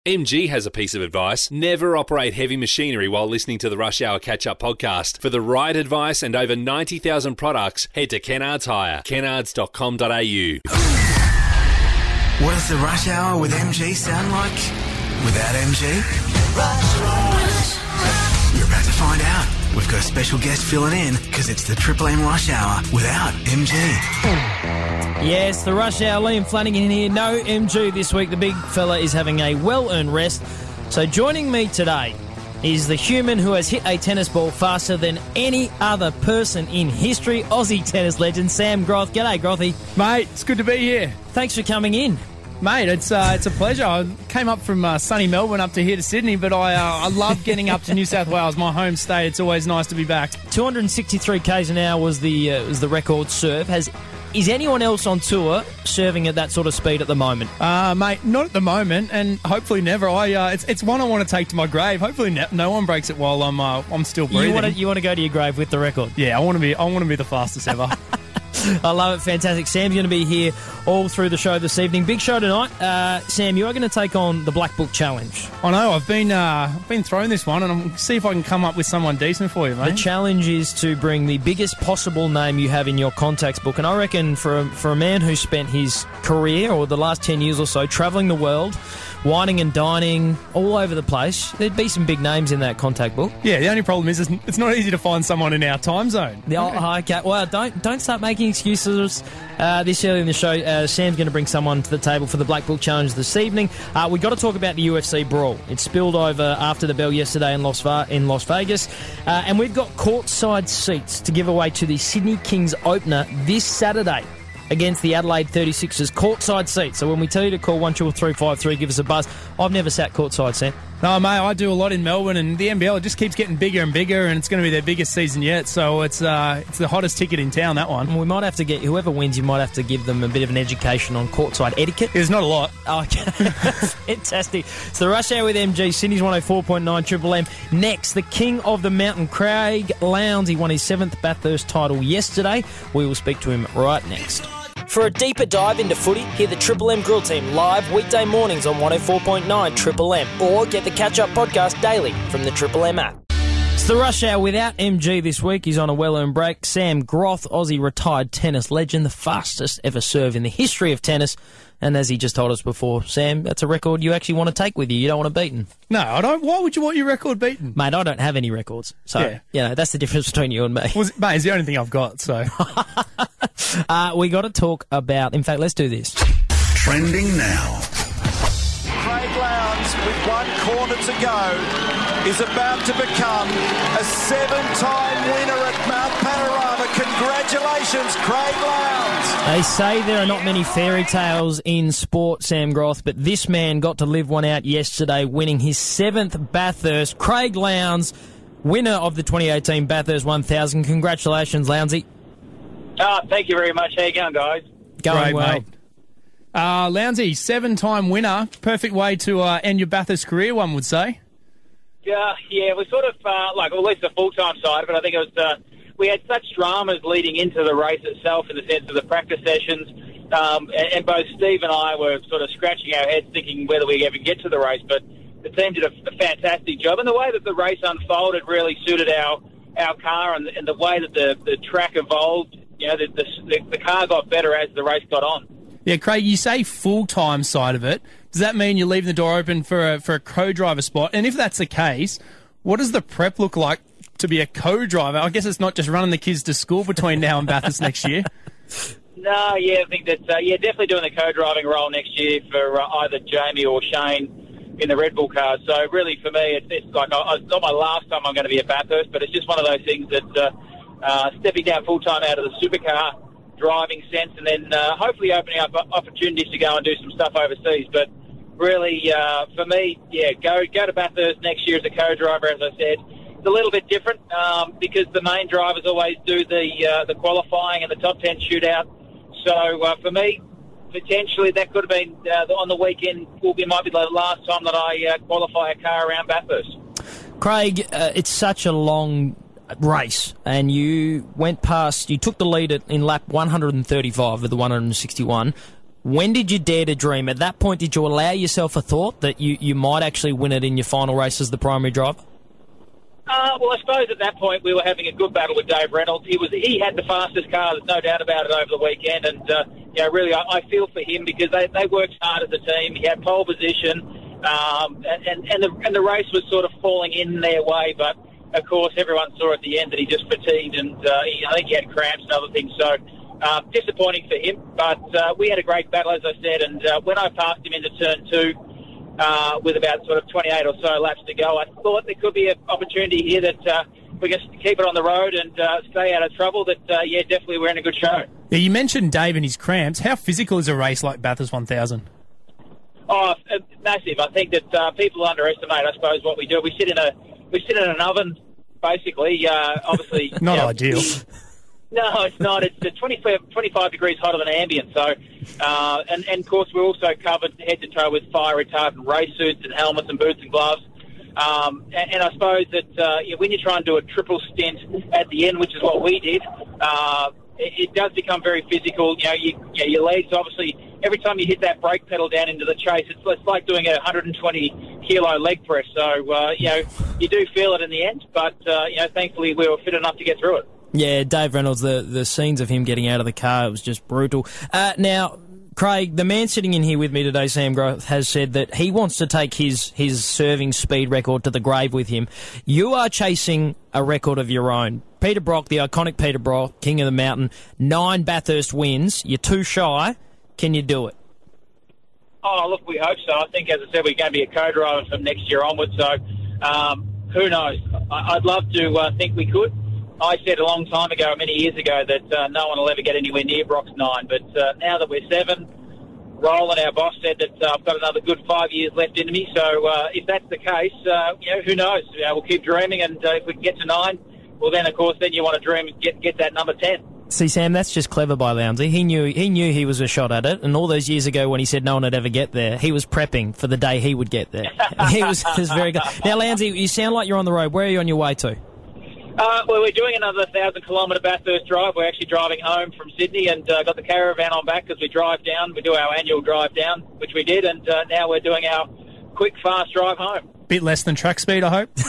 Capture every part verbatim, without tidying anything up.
M G has a piece of advice. Never operate heavy machinery while listening to the Rush Hour Catch-Up podcast. For the right advice and over ninety thousand products, head to Kennards Hire, kennards dot com dot a u. What does the Rush Hour with M G sound like without M G? Rush, rush. You're about to find out. We've got a special guest filling in because it's the Triple M Rush Hour without M G. Yes, the Rush Hour. Liam Flanagan here. No M G this week. The big fella is having a well-earned rest. So joining me today is the human who has hit a tennis ball faster than any other person in history, Aussie tennis legend Sam Groth. G'day, Grothy. Mate, it's good to be here. Thanks for coming in. Mate, it's uh, it's a pleasure. I came up from uh, sunny Melbourne up to here to Sydney, but I uh, I love getting up to New South Wales, my home state. It's always nice to be back. two hundred sixty-three k's an hour was the uh, was the record serve. Has Is anyone else on tour serving at that sort of speed at the moment? Uh, mate, not at the moment, and hopefully never. I uh, it's it's one I want to take to my grave. Hopefully ne- no one breaks it while I'm uh, I'm still breathing. You want to you want to go to your grave with the record? Yeah, I want to be I want to be the fastest ever. I love it. Fantastic. Sam's going to be here all through the show this evening. Big show tonight. Uh, Sam, you are going to take on the Black Book Challenge. I know. I've been uh, I've been throwing this one, and I'm see if I can come up with someone decent for you, mate. The challenge is to bring the biggest possible name you have in your contacts book, and I reckon for a, for a man who spent his career or the last ten years or so travelling the world, whining and dining all over the place, there'd be some big names in that contact book. Yeah, the only problem is it's not easy to find someone in our time zone. The, oh, okay. Well, don't don't start making excuses. Uh, this early in the show, uh, Sam's going to bring someone to the table for the Black Book Challenge this evening. Uh, we've got to talk about the U F C brawl. It spilled over after the bell yesterday in Las, Va- in Las Vegas. Uh, and we've got courtside seats to give away to the Sydney Kings opener this Saturday against the Adelaide thirty-sixers. Courtside seats. So when we tell you to call one two three five three, give us a buzz. I've never sat courtside, Sam. No, mate, I do a lot in Melbourne, and the N B L, it just keeps getting bigger and bigger, and it's going to be their biggest season yet, so it's uh, it's the hottest ticket in town, that one. We might have to get, whoever wins, you might have to give them a bit of an education on courtside etiquette. There's not a lot. Oh, okay. Fantastic. It's the Rush Hour with M G, Sydney's one oh four point nine Triple M. Next, the king of the mountain, Craig Lowndes. He won his seventh Bathurst title yesterday. We will speak to him right next. For a deeper dive into footy, hear the Triple M Grill Team live weekday mornings on one oh four point nine Triple M, or get the Catch-Up podcast daily from the Triple M app. It's the Rush Hour without M G this week. He's on a well-earned break. Sam Groth, Aussie retired tennis legend, the fastest ever serve in the history of tennis. And as he just told us before, Sam, that's a record you actually want to take with you. You don't want to beaten. No, I don't. Why would you want your record beaten? Mate, I don't have any records. So, yeah. you know, that's the difference between you and me. Well, mate, it's the only thing I've got, so. uh, we got to talk about, in fact, let's do this. Trending now. Craig Lowndes, with one corner to go, is about to become a seven-time winner at Mount Panorama. Congratulations, Craig Lowndes. They say there are not many fairy tales in sport, Sam Groth, but this man got to live one out yesterday, winning his seventh Bathurst. Craig Lowndes, winner of the twenty eighteen Bathurst one thousand. Congratulations, Lowndesy. Oh, thank you very much. How you going, guys? Going Great, well. mate. Uh, Lowndesy, seven-time winner. Perfect way to uh, end your Bathurst career, one would say. Yeah, yeah, we're sort of, uh, like, well, at least the full-time side, but I think it was, uh, we had such dramas leading into the race itself in the sense of the practice sessions, um, and, and both Steve and I were sort of scratching our heads thinking whether we'd ever get to the race, but the team did a, a fantastic job, and the way that the race unfolded really suited our, our car, and, and the way that the, the track evolved, you know, the, the, the car got better as the race got on. Yeah, Craig, you say full-time side of it. Does that mean you're leaving the door open for a, for a co-driver spot? And if that's the case, what does the prep look like to be a co-driver? I guess it's not just running the kids to school between now and Bathurst next year. No, yeah, I think that, uh, yeah, definitely doing the co-driving role next year for uh, either Jamie or Shane in the Red Bull car. So really, for me, it's, it's like I, it's not my last time I'm going to be at Bathurst, but it's just one of those things that uh, uh, stepping down full-time out of the supercar driving sense, and then uh, hopefully opening up opportunities to go and do some stuff overseas. But really, uh, for me, yeah, go go to Bathurst next year as a co-driver. As I said, it's a little bit different um, because the main drivers always do the uh, the qualifying and the top ten shootout. So uh, for me, potentially that could have been uh, on the weekend. Will be might be the last time that I uh, qualify a car around Bathurst. Craig, uh, it's such a long race, and you went past, you took the lead at, in lap one hundred thirty-five of the one hundred sixty-one. When did you dare to dream? At that point, did you allow yourself a thought that you, you might actually win it in your final race as the primary driver? Uh, well, I suppose at that point we were having a good battle with Dave Reynolds. He was he had the fastest car, there's no doubt about it, over the weekend. And, uh, you know, really, I, I feel for him because they, they worked hard as a team. He had pole position, um, and, and, and, the, and the race was sort of falling in their way. But, of course, everyone saw at the end that he just fatigued, and uh, he, I think he had cramps and other things. So, Uh, disappointing for him, but uh, we had a great battle, as I said, and uh, when I passed him into turn two uh, with about sort of twenty-eight or so laps to go, I thought there could be an opportunity here that uh, we can keep it on the road and uh, stay out of trouble, that, uh, yeah, definitely we're in a good show. Yeah, you mentioned Dave and his cramps. How physical is a race like Bathurst one thousand? Oh, uh, massive. I think that uh, people underestimate, I suppose, what we do. We sit in a we sit in an oven, basically, uh, obviously. Not you know, ideal. We, No, it's not. It's twenty-five, twenty-five degrees hotter than ambient. So, uh, and, and of course, we're also covered head to toe with fire retardant race suits and helmets and boots and gloves. Um, and, and I suppose that uh, you know, when you try and do a triple stint at the end, which is what we did, uh, it, it does become very physical. You know, you, you know, your legs, obviously, every time you hit that brake pedal down into the chase, it's, it's like doing a one hundred twenty kilo leg press. So, uh, you know, you do feel it in the end. But, uh, you know, thankfully we were fit enough to get through it. Yeah, Dave Reynolds, the, the scenes of him getting out of the car, it was just brutal. Uh, now, Craig, the man sitting in here with me today, Sam Groth, has said that he wants to take his, his serving speed record to the grave with him. You are chasing a record of your own. Peter Brock, the iconic Peter Brock, King of the Mountain, nine Bathurst wins. You're too shy. Can you do it? Oh, look, we hope so. I think, as I said, we're going to be a co-driver from next year onwards, so um, who knows? I, I'd love to uh, think we could. I said a long time ago, many years ago, that uh, no one will ever get anywhere near Brock's nine. But uh, now that we're seven, Roland, our boss, said that uh, I've got another good five years left in me. So uh, if that's the case, uh, you know, who knows? You know, we'll keep dreaming, and uh, if we can get to nine, well, then, of course, then you want to dream and get, get that number ten. See, Sam, that's just clever by Lounsey. He knew he knew he was a shot at it, and all those years ago when he said no one would ever get there, he was prepping for the day he would get there. he was, was very good. Now, Lounsey, you sound like you're on the road. Where are you on your way to? Uh, well, we're doing another one thousand kilometre Bathurst drive. We're actually driving home from Sydney and uh, got the caravan on back as we drive down. We do our annual drive down, which we did, and uh, now we're doing our quick, fast drive home. Bit less than track speed, I hope.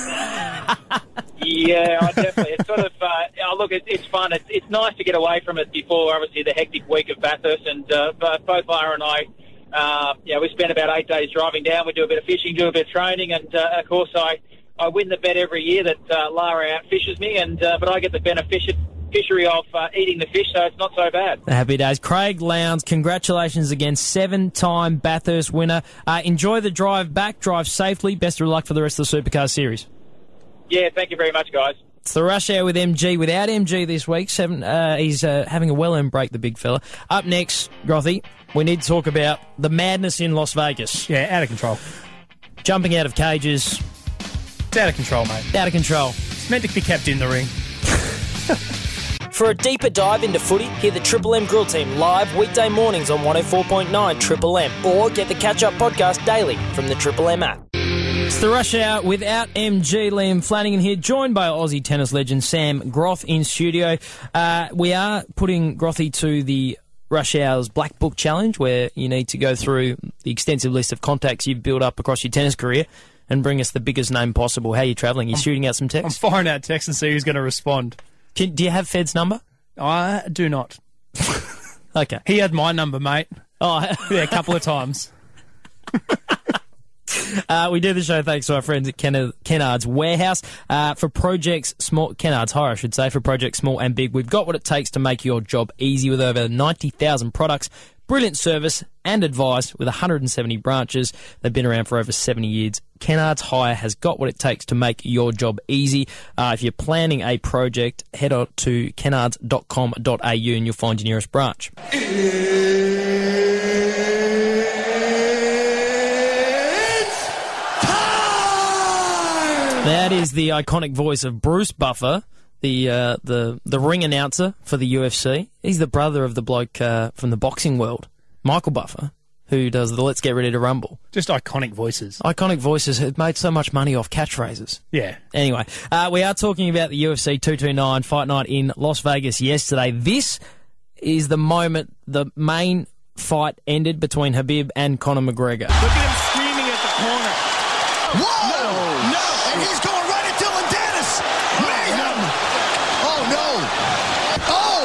Yeah, I definitely. It's sort of, uh, oh, look, it, it's fun. It's, it's nice to get away from it before, obviously, the hectic week of Bathurst. And uh, both Lara and I, uh, yeah, we spent about eight days driving down. We do a bit of fishing, do a bit of training, and uh, of course, I. I win the bet every year that uh, Lara outfishes me, and uh, but I get the beneficiary of uh, eating the fish, so it's not so bad. Happy days. Craig Lowndes, congratulations again, seven-time Bathurst winner. Uh, enjoy the drive back, drive safely. Best of luck for the rest of the Supercar Series. Yeah, thank you very much, guys. It's the Rush Hour with M G. Without M G this week, seven. Uh, he's uh, having a well-earned break, the big fella. Up next, Grothy, we need to talk about the madness in Las Vegas. Yeah, out of control. Jumping out of cages. It's out of control, mate. Out of control. It's meant to be kept in the ring. For a deeper dive into footy, hear the Triple M Grill Team live weekday mornings on one oh four point nine Triple M, or get the Catch-Up podcast daily from the Triple M app. It's the Rush Hour without M G. Liam Flanagan here, joined by Aussie tennis legend Sam Groth in studio. Uh, we are putting Grothy to the Rush Hour's Black Book Challenge, where you need to go through the extensive list of contacts you've built up across your tennis career and bring us the biggest name possible. How are you travelling? Are you shooting out some texts? I'm firing out texts and see who's going to respond. Can, do you have Fed's number? I do not. Okay. He had my number, mate. Oh, yeah, a couple of times. Uh, we do the show thanks to our friends at Ken- Kennard's Warehouse. Uh, for projects small, Kennard's Hire, I should say, for projects small and big, we've got what it takes to make your job easy with over ninety thousand products, brilliant service and advice with one hundred seventy branches. They've been around for over seventy years. Kennard's Hire has got what it takes to make your job easy. Uh, if you're planning a project, head on to kennards dot com dot a u and you'll find your nearest branch. That is the iconic voice of Bruce Buffer, the uh, the the ring announcer for the U F C. He's the brother of the bloke uh, from the boxing world, Michael Buffer, who does the Let's Get Ready to Rumble. Just iconic voices. Iconic voices have made so much money off catchphrases. Yeah. Anyway, uh, we are talking about the U F C two twenty-nine Fight Night in Las Vegas yesterday. This is the moment, the main fight ended between Khabib and Conor McGregor. Look at him screaming at the corner. Whoa! No! no. And he's going right at Dylan Dennis! Mayhem! Oh, no! Oh!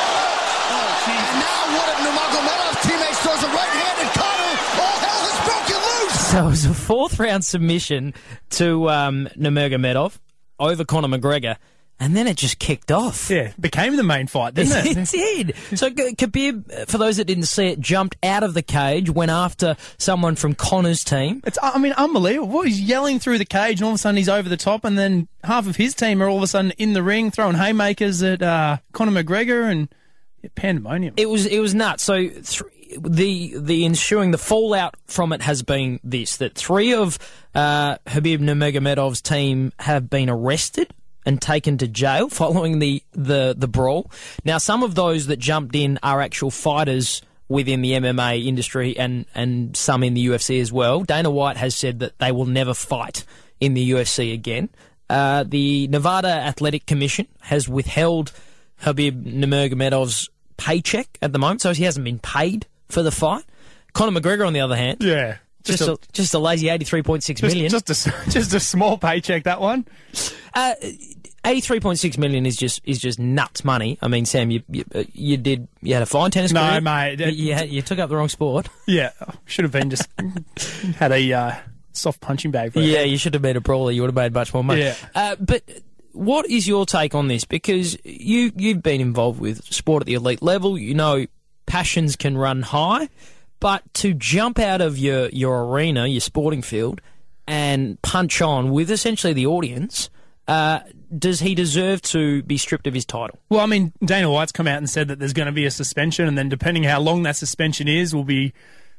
oh and now one of Nurmagomedov's teammates throws a right hand at Conor. All hell has broken loose! So it was a fourth round submission to um, Nurmagomedov over Conor McGregor. And then it just kicked off. Yeah, became the main fight, didn't it? It did. So Khabib, for those that didn't see it, jumped out of the cage, went after someone from Conor's team. It's, I mean, unbelievable. He's yelling through the cage, and all of a sudden he's over the top, and then half of his team are all of a sudden in the ring throwing haymakers at uh, Conor McGregor, and yeah, pandemonium. It was it was nuts. So th- the the ensuing the fallout from it has been this: that three of uh, Khabib Nurmagomedov's team have been arrested and taken to jail following the, the, the brawl. Now, some of those that jumped in are actual fighters within the M M A industry and, and some in the U F C as well. Dana White has said that they will never fight in the U F C again. Uh, the Nevada Athletic Commission has withheld Khabib Nurmagomedov's paycheck at the moment, so he hasn't been paid for the fight. Conor McGregor, on the other hand, yeah, just, just a, a just a lazy eighty-three point six just, million. Just a just a small paycheck, that one. Uh, eighty-three point six million is just is just nuts money. I mean, Sam, you you, you did you had a fine tennis no, career. No, mate, you, you, had, you took up the wrong sport. Yeah, should have been just had a uh, soft punching bag for it. Yeah, you should have been a brawler. You would have made much more money. Yeah. Uh, but what is your take on this? Because you you've been involved with sport at the elite level. You know, passions can run high, but to jump out of your your arena, your sporting field, and punch on with essentially the audience. Uh, does he deserve to be stripped of his title? Well, I mean, Dana White's come out and said that there's going to be a suspension, and then depending how long that suspension is will be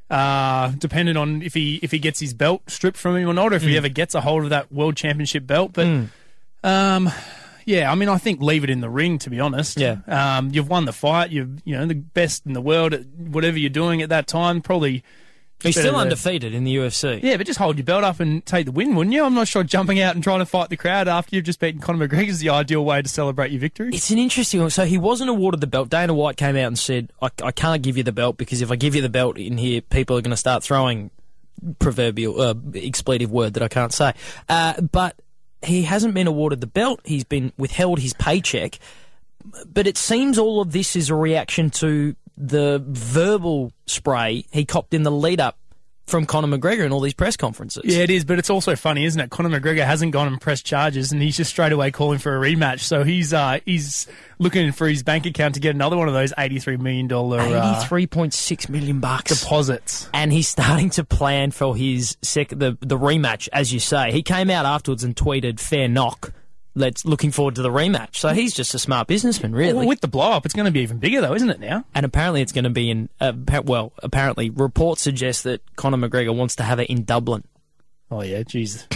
uh, dependent on if he if he gets his belt stripped from him or not, or if mm. he ever gets a hold of that World Championship belt. But, mm. um, yeah, I mean, I think leave it in the ring, to be honest. Yeah. Um, you've won the fight. You're, you know, the best in the world at whatever you're doing at that time. Probably... He's still undefeated in the U F C. Yeah, but just hold your belt up and take the win, wouldn't you? I'm not sure jumping out and trying to fight the crowd after you've just beaten Conor McGregor is the ideal way to celebrate your victory. It's an interesting one. So he wasn't awarded the belt. Dana White came out and said, I, I can't give you the belt because if I give you the belt in here, people are going to start throwing proverbial, uh, expletive word that I can't say. Uh, but he hasn't been awarded the belt. He's been withheld his paycheck. But it seems all of this is a reaction to the verbal spray he copped in the lead-up from Conor McGregor in all these press conferences. Yeah, it is, but it's also funny, isn't it? Conor McGregor hasn't gone and pressed charges, and he's just straight away calling for a rematch. So he's uh, he's looking for his bank account to get another one of those eighty-three million dollars... eighty-three point six million bucks deposits. And he's starting to plan for his sec- the, the rematch, as you say. He came out afterwards and tweeted, fair knock. Let's looking forward to the rematch. So he's just a smart businessman, really. Well, with the blow-up, it's going to be even bigger, though, isn't it, now? And apparently it's going to be in... Uh, well, apparently reports suggest that Conor McGregor wants to have it in Dublin. Oh, yeah, Jesus.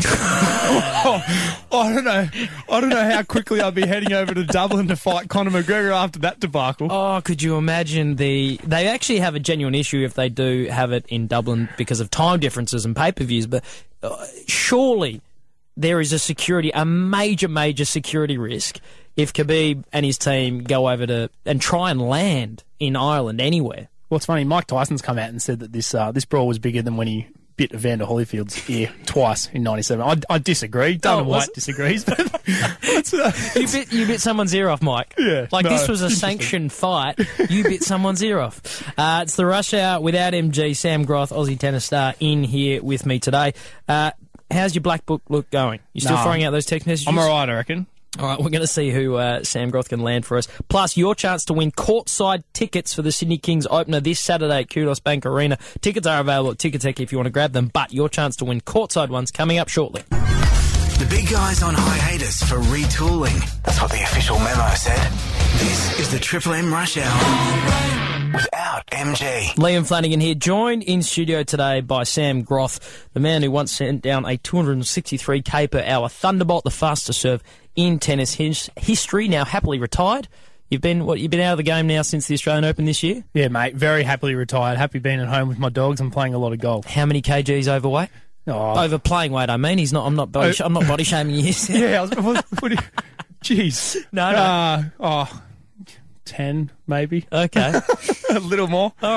oh, I don't know. I don't know how quickly I'll be heading over to Dublin to fight Conor McGregor after that debacle. Oh, could you imagine the... They actually have a genuine issue if they do have it in Dublin because of time differences and pay-per-views, but uh, surely... there is a security, a major, major security risk if Khabib and his team go over to and try and land in Ireland anywhere. Well, it's funny. Mike Tyson's come out and said that this uh, this brawl was bigger than when he bit Evander Holyfield's ear twice in ninety-seven. I, I disagree. Dana oh, White disagrees. But uh, you bit you bit someone's ear off, Mike. Yeah, like no, this was a sanctioned fight. You bit someone's ear off. Uh, it's the Rush Hour without M G. Sam Groth, Aussie tennis star, in here with me today. Uh, How's your black book look going? You still no, throwing out those text messages? I'm all right, I reckon. All right, we're going to see who uh, Sam Groth can land for us. Plus, your chance to win courtside tickets for the Sydney Kings opener this Saturday at Kudos Bank Arena. Tickets are available at Ticketek if you want to grab them, but your chance to win courtside ones coming up shortly. The big guy's on hiatus for retooling. That's what the official memo said. This is the Triple M Rush Hour without M G. Liam Flanagan here, joined in studio today by Sam Groth, the man who once sent down a two hundred sixty-three k per hour Thunderbolt, the fastest serve in tennis his history, now happily retired. You've been what? You've been out of the game now since the Australian Open this year? Yeah, mate. Very happily retired. Happy being at home with my dogs and playing a lot of golf. How many kgs overweight? Oh. Over playing weight, I mean. He's not. I'm not body. Oh. I'm not body shaming you. Yeah. I was, what, what, jeez. No. no. Uh, oh, ten maybe. Okay. A little more. All right.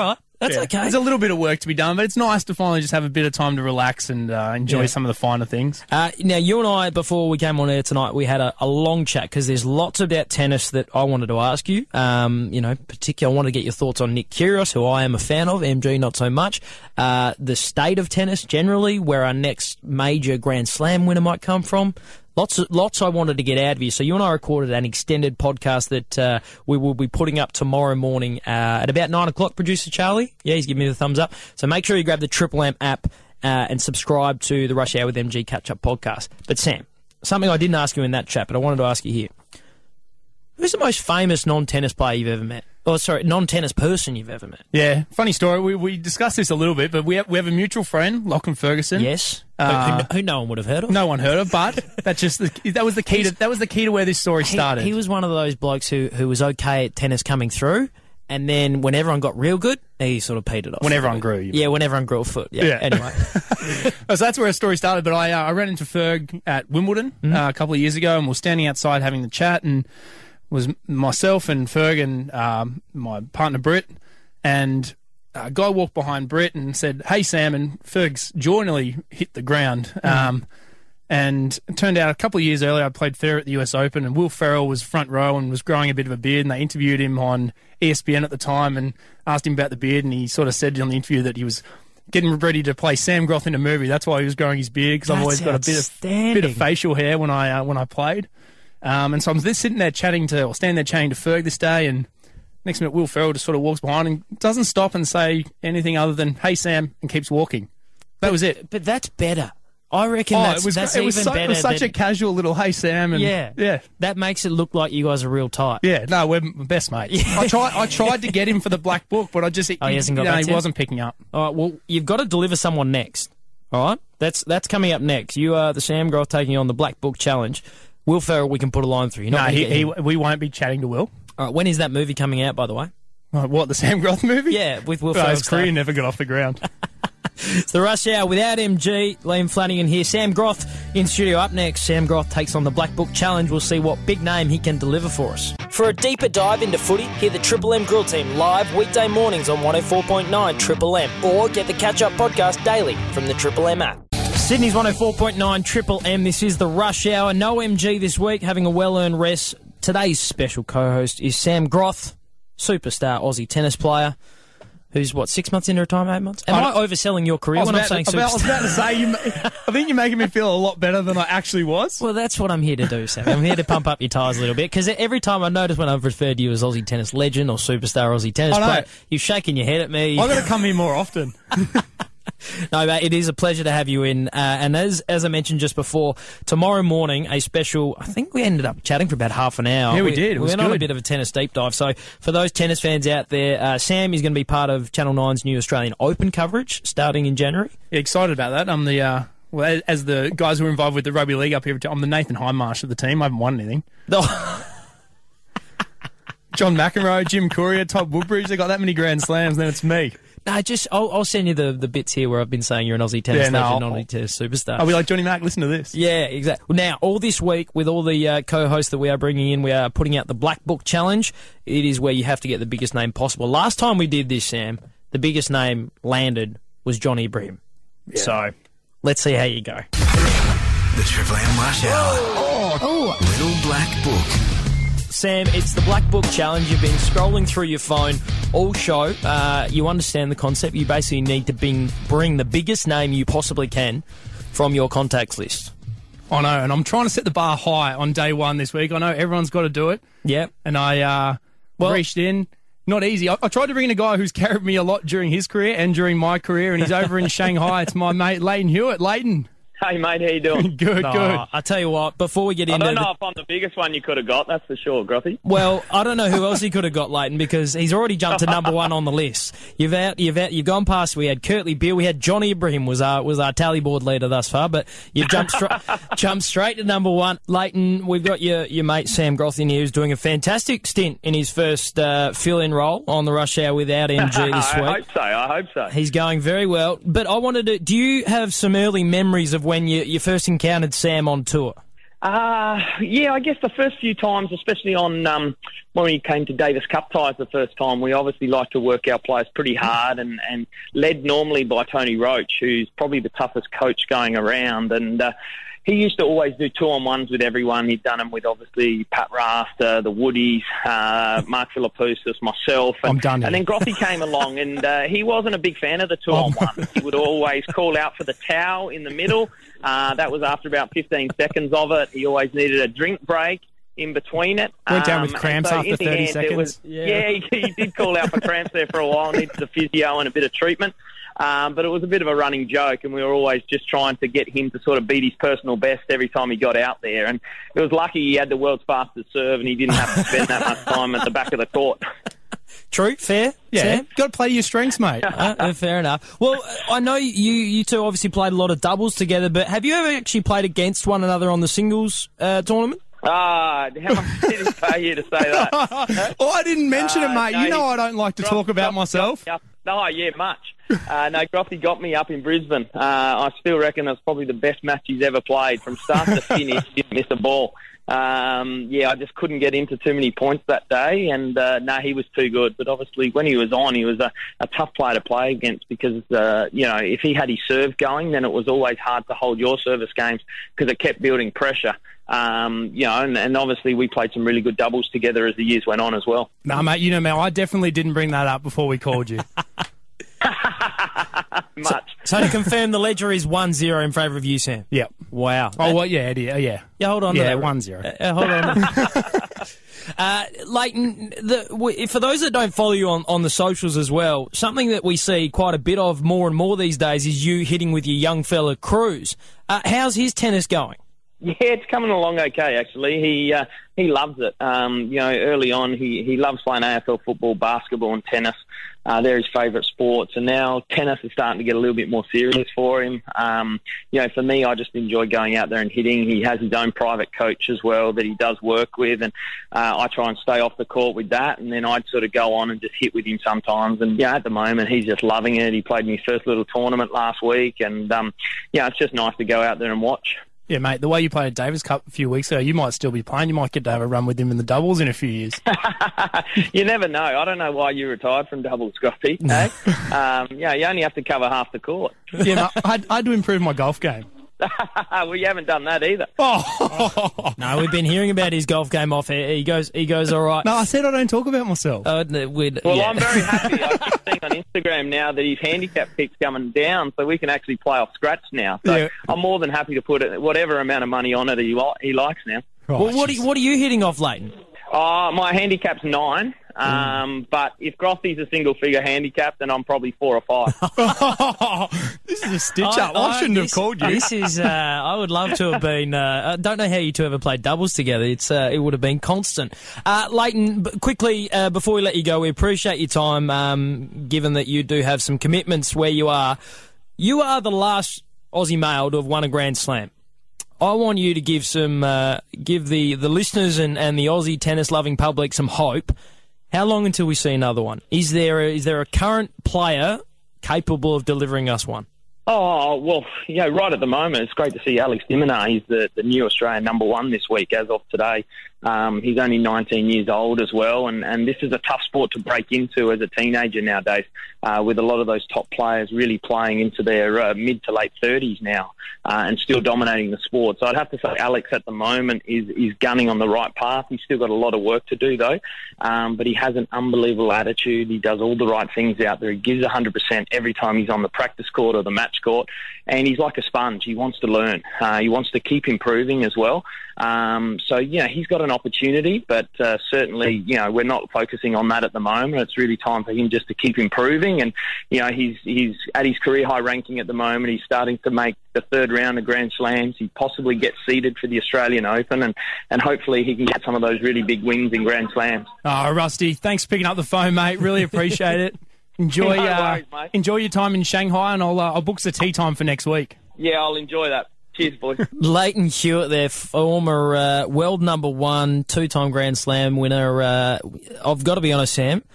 That's Yeah. okay. There's a little bit of work to be done, but it's nice to finally just have a bit of time to relax and uh, enjoy Yeah. some of the finer things. Uh, now, you and I, before we came on air tonight, we had a, a long chat because there's lots about tennis that I wanted to ask you. Um, you know, particularly, I want to get your thoughts on Nick Kyrgios, who I am a fan of, M G not so much. Uh, the state of tennis generally, where our next major Grand Slam winner might come from. Lots, lots I wanted to get out of you. So you and I recorded an extended podcast that uh, we will be putting up tomorrow morning uh, at about nine o'clock. Producer Charlie, yeah, he's giving me the thumbs up. So make sure you grab the Triple M app uh, and subscribe to the Rush Hour with M G Catch-Up podcast. But Sam, something I didn't ask you in that chat, but I wanted to ask you here. Who's the most famous non-tennis player you've ever met? Oh, sorry, non-tennis person you've ever met? Yeah, funny story. We we discussed this a little bit, but we have, we have a mutual friend, Lachlan Ferguson. Yes, Uh, who, who no one would have heard of. No one heard of, but that's just the, that was the key to that was the key to where this story He, started. he was one of those blokes who, who was okay at tennis coming through, and then when everyone got real good, he sort of petered off. When everyone grew, you Yeah, when everyone grew a foot. Yeah, Yeah. anyway. So that's where our story started. But I uh, I ran into Ferg at Wimbledon Mm-hmm. uh, a couple of years ago, and we were standing outside having the chat, and was myself and Ferg and um, my partner Britt, and a guy walked behind Britt and said, "Hey Sam," and Ferg's jaw nearly hit the ground. Mm. Um, and it turned out a couple of years earlier I played fair at the U S Open, and Will Ferrell was front row and was growing a bit of a beard, and they interviewed him on E S P N at the time and asked him about the beard, and he sort of said on the interview that he was getting ready to play Sam Groth in a movie. That's why he was growing his beard, because I've That's always got a bit of outstanding. bit of facial hair when I uh, when I played. Um, and so I'm just sitting there chatting to, or standing there chatting to Ferg this day, and next minute Will Ferrell just sort of walks behind and doesn't stop and say anything other than, "Hey Sam," and keeps walking. That was it. But that's better. I reckon Oh, that's, it was, that's it was, even so, better. it was such than, a casual little "Hey Sam," and yeah, yeah, That makes it look like you guys are real tight. yeah. No, we're best mates. I tried, I tried to get him for the black book, but I just Oh, he hasn't got you know, back he to you? wasn't picking up. All right, well, you've got to deliver someone next. All right? That's that's coming up next. You are the Sam Groth taking on the Black Book Challenge. Will Ferrell, we can put a line through. You're No, not gonna he, get he, him. we won't be chatting to Will. All right, when is that movie coming out, by the way? Uh, What, the Sam Groth movie? Yeah, with Will Well, Ferrell. his career never got off the ground. It's the Rush Hour without M G. Liam Flanagan here. Sam Groth in studio. Up next, Sam Groth takes on the Black Book Challenge. We'll see what big name he can deliver for us. For a deeper dive into footy, hear the Triple M Grill Team live weekday mornings on one oh four point nine Triple M, or get the Catch Up podcast daily from the Triple M app. Sydney's one oh four point nine Triple M. This is the Rush Hour. No M G this week, having a well-earned rest. Today's special co-host is Sam Groth, superstar Aussie tennis player, who's, what, six months into retirement, eight months? Am I, I- overselling your career I was, when I'm about, saying about- I was superstar? about to say, you, ma- I think you're making me feel a lot better than I actually was. Well, that's what I'm here to do, Sam. I'm here to pump up your tyres a little bit, because every time I notice when I've referred to you as Aussie tennis legend or superstar Aussie tennis I know. player, you're shaking your head at me. I've got to come here more often. No, mate, it is a pleasure to have you in. Uh, and as as I mentioned just before, tomorrow morning, a special, I think we ended up chatting for about half an hour. Yeah, we did. It we was went on a good. bit of a tennis deep dive. So for those tennis fans out there, uh, Sam is going to be part of Channel nine's new Australian Open coverage starting in January. Yeah, excited about that. I'm the, uh, well, as, as the guys who are involved with the rugby league up here, I'm the Nathan Hindmarsh of the team. I haven't won anything. John McEnroe, Jim Courier, Todd Woodbridge, they got that many Grand Slams, then it's me. No, just I'll, I'll send you the, the bits here where I've been saying you're an Aussie tennis Yeah, no, legend, I'll- Aussie tennis superstar. I'll be like, Johnny Mac, listen to this. Yeah, exactly. Now, all this week, with all the uh, co-hosts that we are bringing in, we are putting out the Black Book Challenge. It is where you have to get the biggest name possible. Last time we did this, Sam, the biggest name landed was Johnny Ibrahim. So, let's see how you go. The Triple M Rush Hour. Oh, Little Black Book. Sam, it's the Black Book Challenge. You've been scrolling through your phone all show. Uh, you understand the concept. You basically need to bring, bring the biggest name you possibly can from your contacts list. I know, and I'm trying to set the bar high on day one this week. I know everyone's got to do it. Yep. And I uh, Well- reached in. Not easy. I, I tried to bring in a guy who's carried me a lot during his career and during my career, and he's over in Shanghai. It's my mate, Leighton Hewitt. Leighton. Hey, mate, how you doing? Good, No, good. I tell you what, before we get I into don't the- know if I'm the biggest one you could have got, that's for sure, Grothy. Well, I don't know who else he could have got, Leighton, because he's already jumped to number one on the list. You've out, you've out, you've gone past. We had Kurtley Beale, we had Johnny Ibrahim was our was our tally board leader thus far, but you've jumped stra- jumped straight to number one. Leighton, we've got your your mate Sam Groth in here, who's doing a fantastic stint in his first uh, fill-in role on the Rush Hour without M G this I week. hope so, I hope so. He's going very well, but I wanted to. Do you have some early memories of when you you first encountered Sam on tour? Uh, yeah, I guess the first few times, especially on um, when we came to Davis Cup ties the first time, we obviously like to work our players pretty hard and, and led normally by Tony Roach, who's probably the toughest coach going around. And uh, he used to always do two-on-ones with everyone. He'd done them with, obviously, Pat Rafter, the Woodies, uh, Mark Philippoussis, myself. And, I'm done here. And then Grothy came along, and uh, he wasn't a big fan of the two-on-one. He would always call out for the towel in the middle. Uh, that was after about fifteen seconds of it. He always needed a drink break in between it. Went down with Um, cramps so after in the thirty end, seconds. It was, Yeah. yeah, he, he did call out for cramps there for a while, needed a physio and a bit of treatment. Um, but it was a bit of a running joke, and we were always just trying to get him to sort of beat his personal best every time he got out there. And it was lucky he had the world's fastest serve, and he didn't have to spend that much time at the back of the court. True, fair. Yeah, Sam? got to play to your strengths, mate. Uh, uh, fair enough. Well, I know you you two obviously played a lot of doubles together, but have you ever actually played against one another on the singles uh, tournament? Ah, how much did he pay you to say that? Oh, I didn't mention Uh, it, mate. no, you know he- I don't like to Groff- talk about Groff myself. got me up- No, yeah, much. Uh, no, Grothy got me up in Brisbane. Uh, I still reckon that's probably the best match he's ever played. From start to finish, didn't miss a ball. Um, yeah, I just couldn't get into too many points that day, and uh, no, he was too good. But obviously, when he was on, he was a, a tough player to play against because, uh, you know, if he had his serve going, then it was always hard to hold your service games because it kept building pressure. Um, you know, and, and obviously we played some really good doubles together as the years went on as well. No, mate, you know me. I definitely didn't bring that up before we called you. Much. So to confirm, the ledger is one zero in favour of you, Sam. Yep. Wow. Oh, well, yeah, Eddie. Oh, yeah. Yeah, hold on Yeah, to that. one zero. Uh, hold on. uh, Leighton, the, w- for those that don't follow you on, on the socials as well, something that we see quite a bit of more and more these days is you hitting with your young fella Cruz. Uh, how's his tennis going? Yeah, it's coming along okay, actually. He uh, he loves it. Um, you know, early on, he, he loves playing A F L football, basketball and tennis. Uh, they're his favourite sports. And now tennis is starting to get a little bit more serious for him. Um, you know, for me, I just enjoy going out there and hitting. He has his own private coach as well that he does work with. And uh, I try and stay off the court with that. And then I'd sort of go on and just hit with him sometimes. And, yeah, at the moment, he's just loving it. He played in his first little tournament last week. And, um, yeah, it's just nice to go out there and watch. Yeah, mate, the way you played at Davis Cup a few weeks ago, you might still be playing. You might get to have a run with him in the doubles in a few years. You never know. I don't know why you retired from doubles, Scotty. Eh? um, yeah, you only have to cover half the court. Yeah, mate, I, had, I had to improve my golf game. Well, you haven't done that either. Oh. No, we've been hearing about his golf game off air. He goes, he goes all right. No, I said I don't talk about myself. Uh, we'd, Well, yeah. I'm very happy. I'm seeing on Instagram now that his handicap pick's coming down, so we can actually play off scratch now. So Yeah. I'm more than happy to put it, whatever amount of money on it he, li- he likes now. Well, what, are, you- what are you hitting off, Leighton? Uh, my handicap's nine, um, but if Grothy's a single-figure handicap, then I'm probably four or five. This is a stitch-up. I, shouldn't this, have called you. This is. Uh, I would love to have been. Uh, I don't know how you two ever played doubles together. It's. Uh, it would have been constant. Uh, Leighton, b- quickly uh, before we let you go, we appreciate your time. Um, given that you do have some commitments where you are, you are the last Aussie male to have won a Grand Slam. I want you to give some, uh, give the, the listeners and, and the Aussie tennis loving public some hope. How long until we see another one? Is there a, is there a current player capable of delivering us one? Oh, well, yeah, right at the moment, it's great to see Alex de Minaur. He's the, the new Australian number one this week as of today. Um, he's only nineteen years old as well, and, and this is a tough sport to break into as a teenager nowadays, uh, with a lot of those top players really playing into their uh, mid to late thirties now uh, and still dominating the sport. So I'd have to say Alex at the moment is, is gunning on the right path. He's still got a lot of work to do, though, um, but he has an unbelievable attitude. He does all the right things out there. He gives one hundred percent every time he's on the practice court or the match court, and he's like a sponge. He wants to learn. Uh, he wants to keep improving as well. Um, so, yeah, he's got an opportunity, but uh, certainly, you know, we're not focusing on that at the moment. It's really time for him just to keep improving. And, you know, he's he's at his career high ranking at the moment. He's starting to make the third round of Grand Slams. He possibly gets seeded for the Australian Open, and, and hopefully he can get some of those really big wins in Grand Slams. Oh, Rusty, thanks for picking up the phone, mate. Really appreciate it. Enjoy, No uh, worries, mate. enjoy your time in Shanghai, and I'll uh, I'll book the tea time for next week. Yeah, I'll enjoy that. Cheers, boys. Leighton Hewitt there, former uh, world number one, two-time Grand Slam winner. Uh, I've got to be honest, Sam,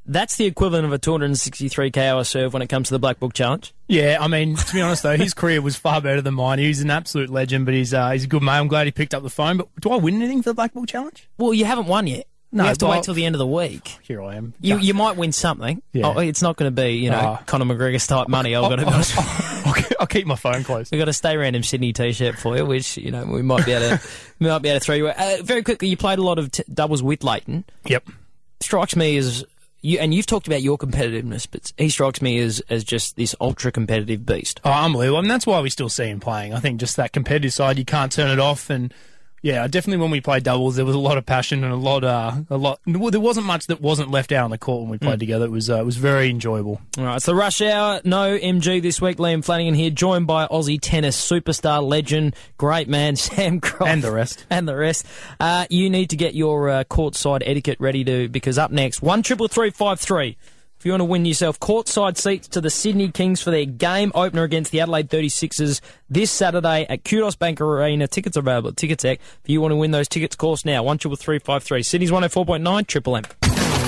that's the equivalent of a two hundred sixty-three k hour serve when it comes to the Black Book Challenge. Yeah, I mean, to be honest though, his career was far better than mine. He's an absolute legend, but he's uh, he's a good mate. I'm glad he picked up the phone. But do I win anything for the Black Book Challenge? Well, you haven't won yet. No, you have to well, wait till the end of the week. Here I am. You you might win something. Yeah. Oh, it's not going to be, you know, Uh, Conor McGregor's type money. I've got to be honest. I'll, I'll keep my phone close. We've got a Stay Random Sydney t-shirt for you, which, you know, we might be able to, we might be able to throw you away. Uh, very quickly, you played a lot of t- doubles with Leighton. Yep. Strikes me as, you, and you've talked about your competitiveness, but he strikes me as, as just this ultra-competitive beast. Oh, unbelievable. I mean, that's why we still see him playing. I think just that competitive side, you can't turn it off. And yeah, definitely when we played doubles, there was a lot of passion and a lot, uh, a lot. Well, there wasn't much that wasn't left out on the court when we played mm. together. It was, uh, it was very enjoyable. All right, it's the Rush Hour. No M G this week. Liam Flanagan here, joined by Aussie tennis superstar, legend, great man, Sam Croft. And the rest. And the rest. Uh, you need to get your uh, courtside etiquette ready to, because up next, one triple three five three. If you want to win yourself courtside seats to the Sydney Kings for their game opener against the Adelaide thirty-sixers this Saturday at Kudos Bank Arena. Tickets are available at Ticketek. If you want to win those tickets, course now. one triple three five three. Sydney's one oh four point nine, Triple M.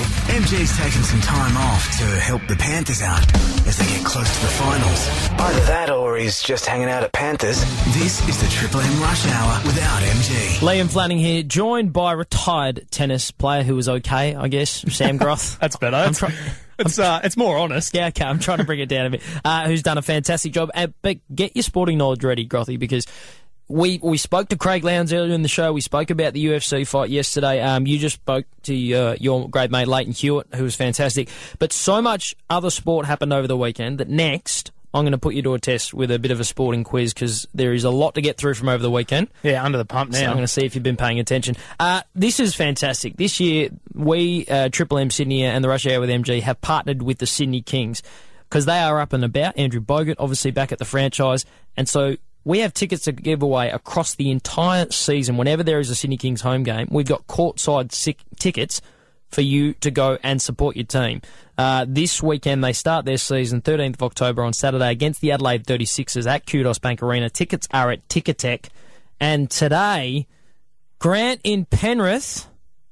M G's taken some time off to help the Panthers out as they get close to the finals. Either that or he's just hanging out at Panthers. This is the Triple M Rush Hour without M G. Liam Flanagan here, joined by retired tennis player who was okay, I guess, Sam Groth. That's better. That's, try- it's, uh, it's more honest. Yeah, okay, I'm trying to bring it down a bit. Uh, who's done a fantastic job. Uh, but get your sporting knowledge ready, Grothy, because We we spoke to Craig Lowndes earlier in the show. We spoke about the U F C fight yesterday. Um, you just spoke to uh, your great mate Leighton Hewitt, who was fantastic. But so much other sport happened over the weekend that next I'm going to put you to a test with a bit of a sporting quiz, because there is a lot to get through from over the weekend. Yeah, under the pump now. So I'm going to see if you've been paying attention. Uh, this is fantastic. This year, we, uh, Triple M Sydney and the Rush Hour with M G, have partnered with the Sydney Kings, because they are up and about. Andrew Bogut, obviously, back at the franchise. And so we have tickets to give away across the entire season. Whenever there is a Sydney Kings home game, we've got courtside sick tickets for you to go and support your team. Uh, this weekend, they start their season, thirteenth of October on Saturday, against the Adelaide thirty-sixers at Kudos Bank Arena. Tickets are at Ticketek. And today, Grant in Penrith.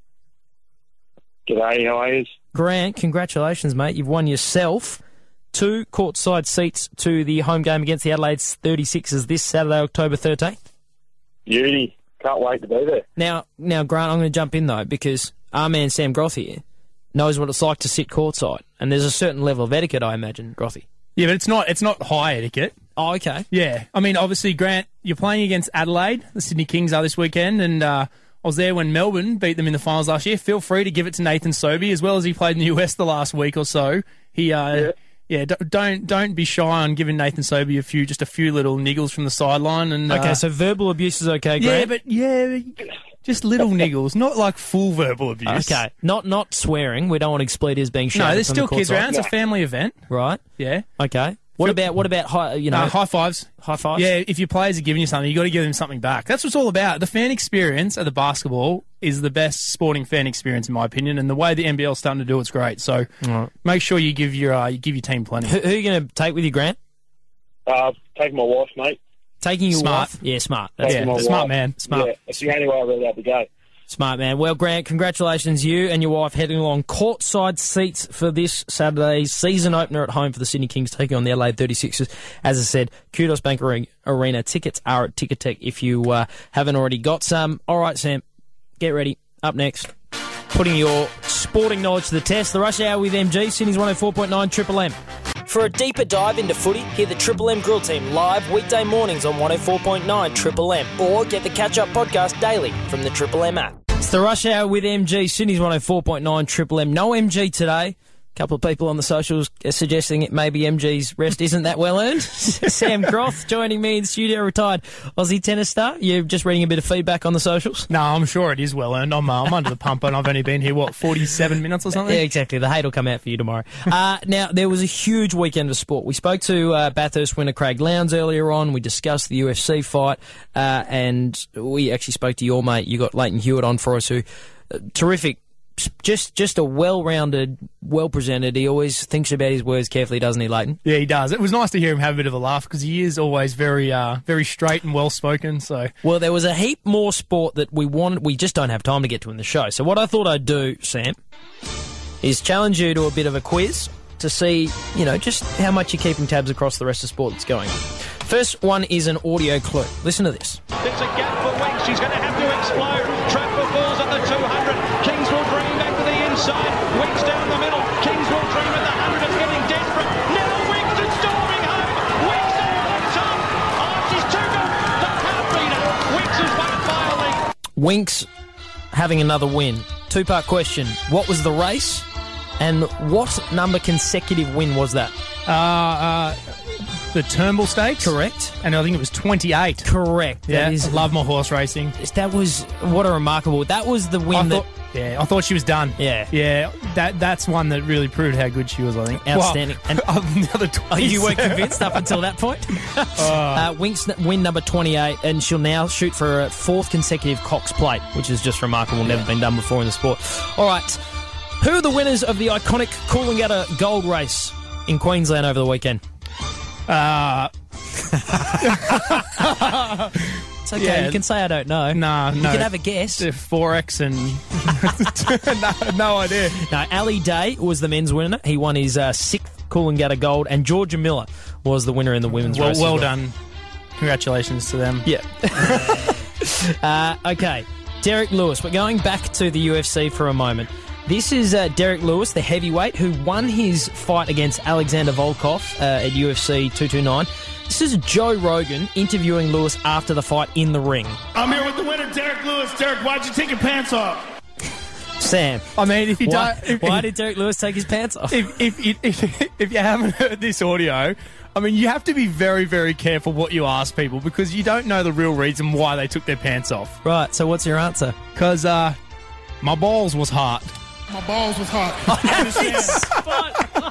G'day, how are you? Grant, congratulations, mate. You've won yourself two courtside seats to the home game against the Adelaide thirty-sixers this Saturday, October thirteenth. Beauty. Can't wait to be there. Now, now, Grant, I'm going to jump in, though, because our man Sam Groth here knows what it's like to sit courtside, and there's a certain level of etiquette, I imagine, Grothy. Yeah, but it's not it's not high etiquette. Oh, okay. Yeah. I mean, obviously, Grant, you're playing against Adelaide. The Sydney Kings are this weekend, and uh, I was there when Melbourne beat them in the finals last year. Feel free to give it to Nathan Sobey, as well as he played in the U S the last week or so. He... Uh, yeah. Yeah, don't don't be shy on giving Nathan Sobey a few, just a few little niggles from the sideline. And okay, uh, so verbal abuse is okay, Grant? Yeah, but yeah, just little niggles, not like full verbal abuse. Okay, not not swearing. We don't want expletives being shouted. No, there's from still the kids side. around. It's a family event, right? Yeah. Okay. What about what about high, you know uh, high fives? High fives. Yeah, if your players are giving you something, you got to give them something back. That's what it's all about. The fan experience at the basketball is the best sporting fan experience, in my opinion, and the way the N B L is starting to do it's great. So right. Make sure you give your uh, you give your team plenty. Who, who are you going to take with you, Grant? Uh, take my wife, mate. Taking your smart. wife? Yeah, smart. That's yeah, my smart wife. man. Smart. Yeah, it's the only way I really have to go. Smart man. Well, Grant, congratulations, you and your wife heading along courtside seats for this Saturday's season opener at home for the Sydney Kings taking on the Adelaide thirty-sixers. As I said, Kudos Bank Arena tickets are at Ticketek if you uh, haven't already got some. All right, Sam, get ready. Up next, putting your sporting knowledge to the test, the Rush Hour with M G, Sydney's one oh four point nine Triple M. For a deeper dive into footy, hear the Triple M Grill Team live weekday mornings on one oh four point nine Triple M, or get the Catch Up podcast daily from the Triple M app. It's the Rush Hour with M G, Sydney's one oh four point nine Triple M. No M G today. A couple of people on the socials are suggesting it maybe M G's rest isn't that well earned. Sam Groth joining me in studio, retired Aussie tennis star. You're just reading a bit of feedback on the socials? No, I'm sure it is well earned. I'm, uh, I'm under the pump, and I've only been here, what, forty-seven minutes or something? Yeah, exactly. The hate will come out for you tomorrow. uh, now, there was a huge weekend of sport. We spoke to uh, Bathurst winner Craig Lowndes earlier on. We discussed the U F C fight, uh, and we actually spoke to your mate. You got Leighton Hewitt on for us, who uh, terrific. Just just a well-rounded, well-presented. He always thinks about his words carefully, doesn't he, Leighton? Yeah, he does. It was nice to hear him have a bit of a laugh, because he is always very uh, very straight and well-spoken. So, well, there was a heap more sport that we wanted. We just don't have time to get to in the show. So what I thought I'd do, Sam, is challenge you to a bit of a quiz to see, you know, just how much you're keeping tabs across the rest of sport that's going on. First one is an audio clue. Listen to this. There's a gap for Winks. She's going to have to explode. Trapper falls at the two hundred. Kingswell Dream back to the inside. Winks down the middle. Kingswell Dream at the one hundred is getting desperate. Now Winks is storming home. Winks out on top. Oh, she's too good. They can't beat her. Winks has won it by a league. Winks having another win. Two-part question. What was the race? And what number consecutive win was that? Uh, uh, the Turnbull Stakes? Correct. And I think it was twenty-eight. Correct. Yeah, That is, I love my horse racing. that was, what a remarkable, that was the win I that... thought, yeah, I thought she was done. Yeah. Yeah, that that's one that really proved how good she was, I think. Outstanding. Well, And- the other Oh, you weren't twenty. convinced up until that point? uh, Winks win number twenty-eight, and she'll now shoot for a fourth consecutive Cox Plate, which is just remarkable, never been done before in the sport. All right, who are the winners of the iconic Coolangatta Gold Race in Queensland over the weekend? Uh, It's okay, Yeah. you can say I don't know. nah, You no. can have a guess. The Forex and... no, no idea. No, Ali Day was the men's winner. He won his uh, sixth Coolangatta Gold, and Georgia Miller was the winner in the women's Well, race. as well done. Congratulations to them. Yeah. uh, okay, Derek Lewis. We're going back to the U F C for a moment. This is uh, Derek Lewis, the heavyweight, who won his fight against Alexander Volkov uh, at U F C two twenty-nine. This is Joe Rogan interviewing Lewis after the fight in the ring. I'm here with the winner, Derek Lewis. Derek, why'd you take your pants off? Sam, I mean, if you why, don't... If, why did Derek Lewis take his pants off? if, if, if, if, if you haven't heard this audio, I mean, you have to be very, very careful what you ask people because you don't know the real reason why they took their pants off. Right, so what's your answer? Because uh, my balls was hot. My balls was hot. I understand.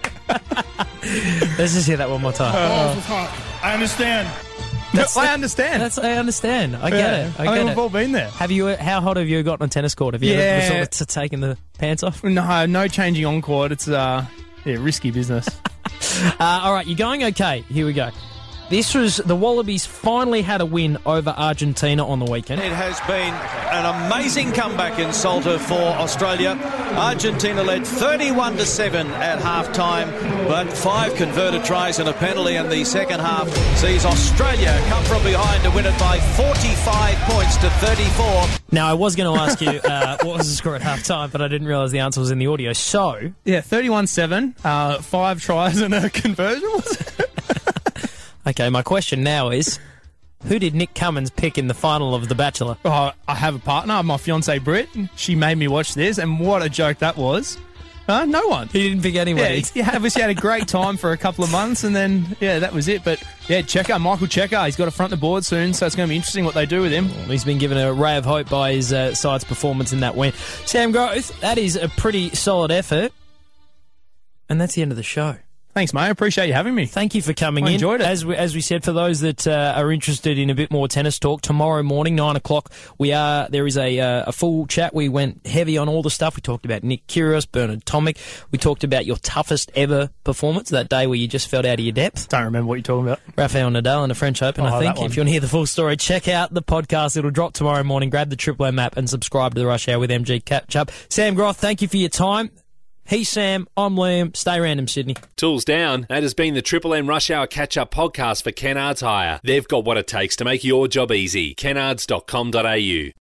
Let's just hear that one more time. balls was hot. I understand. That's- I understand. That's I understand. I get Yeah. it. I I get mean, it. we've all been there. Have you? How hot have you got on a tennis court? Have you Yeah. ever sort of t- taken the pants off? No, no changing on court. It's uh, yeah, risky business. Uh, all right, you're going okay. Here we go. This was the Wallabies finally had a win over Argentina on the weekend. It has been an amazing comeback in Salter for Australia. Argentina led thirty-one to seven at half-time, but five converted tries and a penalty in the second half sees Australia come from behind to win it by forty-five points to thirty-four. Now, I was going to ask you uh, what was the score at half time, but I didn't realise the answer was in the audio. So, Yeah, thirty-one seven, uh, five tries and a conversion, was it? okay, my question now is, who did Nick Cummins pick in the final of The Bachelor? Oh, I have a partner, my fiancée Britt. She made me watch this, and what a joke that was. Uh, no one. He didn't pick Yeah, anybody. he obviously had a great time for a couple of months, and then, yeah, that was it. But, yeah, Checker, Michael Checker, he's got to front the board soon, so it's going to be interesting what they do with him. He's been given a ray of hope by his uh, side's performance in that win. Sam Groth, that is a pretty solid effort. And that's the end of the show. Thanks, mate. I appreciate you having me. Thank you for coming I in. enjoyed it. As we, as we said, for those that uh, are interested in a bit more tennis talk, tomorrow morning, nine o'clock, we are there is a uh, a full chat. We went heavy on all the stuff. We talked about Nick Kyrgios, Bernard Tomic. We talked about your toughest ever performance, that day where you just felt out of your depth. Don't remember what you're talking about. Rafael Nadal in the French Open, Oh, I think. that one. If you want to hear the full story, check out the podcast. It'll drop tomorrow morning. Grab the Triple M app and subscribe to the Rush Hour with M G Catch Up. Sam Groth, thank you for your time. He's Sam, I'm Liam. Stay random, Sydney. Tools down. That has been the Triple M Rush Hour Catch-Up podcast for Kennards Hire. They've got what it takes to make your job easy. kennards dot com dot a u